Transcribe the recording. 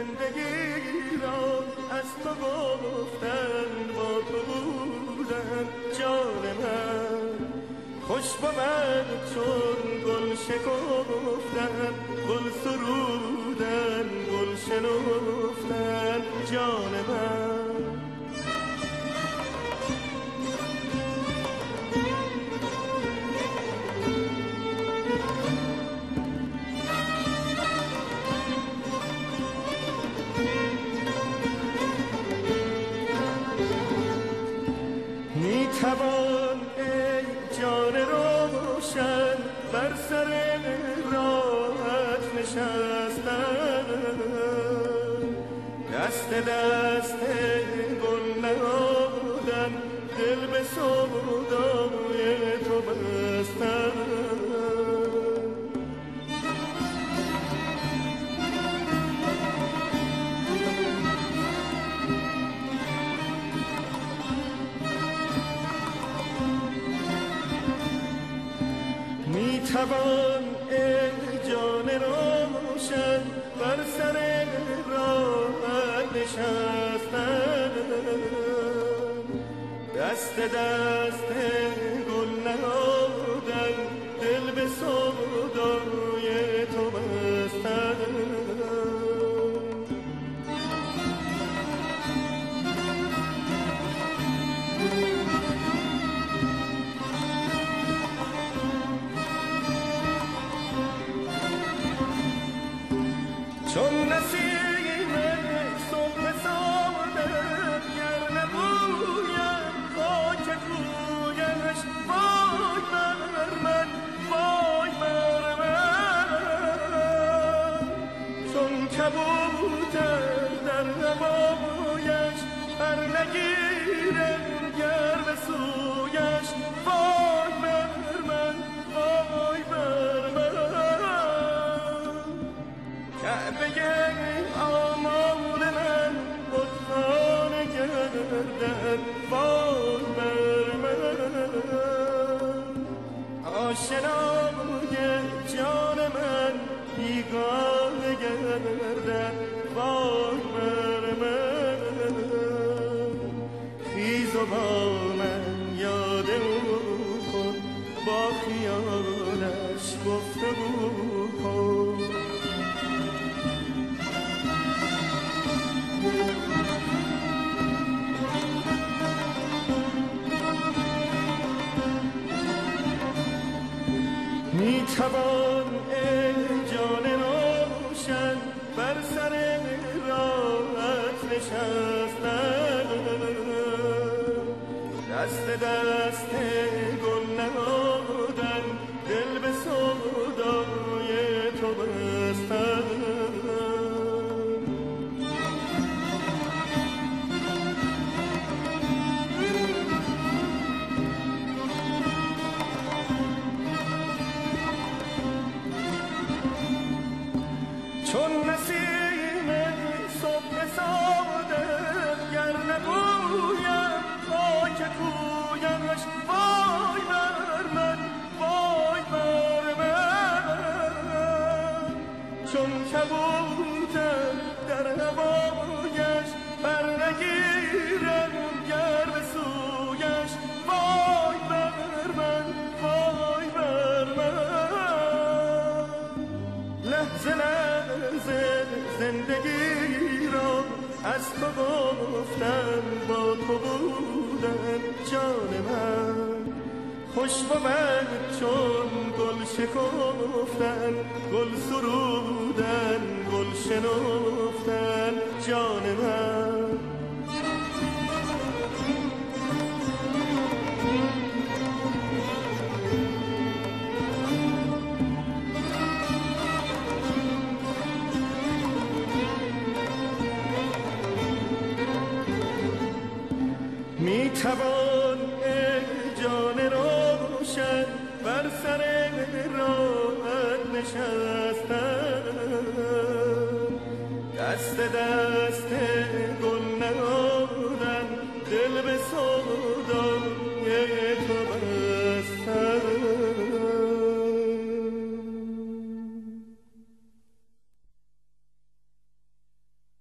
زندگی را از تو گفتن با تو بودن جان من خوش بود چون گل شکفتن گل سرودن گل شنفتن جان من توان ای جان روشن بر سر راحت نشستن دست دست گل نهادن دل به سودای تو بستن توان ای جان روشن بر سر راحت نشستن دست دست گل نهادن دل به سودای تو بستن چون نسیم صبح صادق گر نبویم خاک کویش وای بر من وای بر من چون کبوتر در هوایش پر نگیرم گر به سویش وای بر من وای بر من کعبه آمال من بتخانه گردن وای بر من آشنای جان من بیگانه گردن وای بر من خیز و با من یاد او کن با خیالش گفتگو کن می توان ای جان روشن بر سر راحت نشستن دست دست گل نهادن دل به سودای تو بستن چون نسیم صبح صادق گر نبویم خاک کویش وای بر من وای بر من چون کبوتر در هوایش پر نگیرم گر به سویش وای بر من وای بر من لحظه زندگی را از تو گفتن با تو بودن جان من خوش بود چون گل شکفتن گل سرودن گل شنفتن جان من می توان ای جان روشن بر سر راحت نشستن